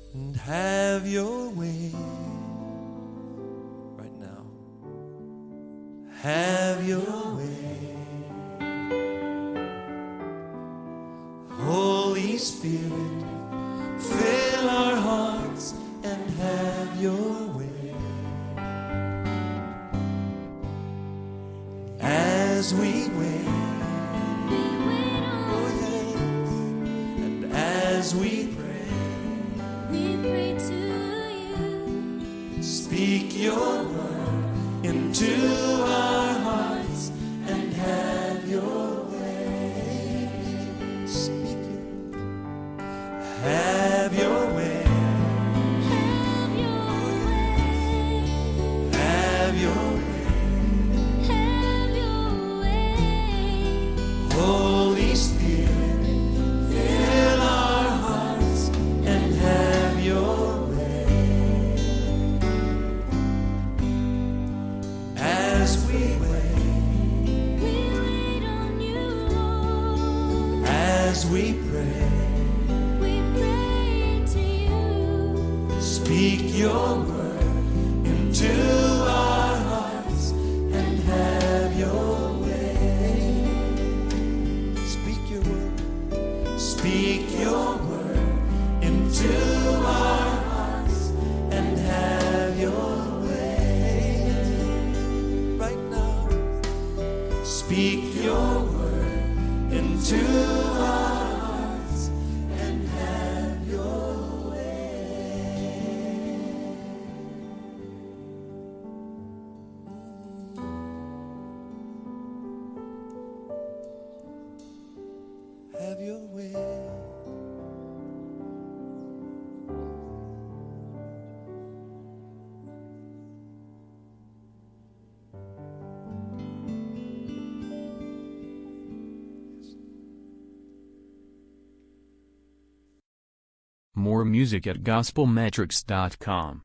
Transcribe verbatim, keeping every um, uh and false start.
and have your way right now. Have your way, Holy Spirit, fill our hearts and have your way. As we wait, oh yeah, and as we pray, we pray to you. Speak your word into our hearts and have your way. Speak it. Have your way. Have your way. Have your way. Have your way. Holy Spirit, fill our hearts and have your way. As we wait, We wait on you, Lord. as we pray, We pray to you. speak your word into our hearts and have your way. Speak your word, speak your word into our hearts and have your way. Right now, speak your word into our hearts and have your way. Have your way. More music at gospel metrics dot com.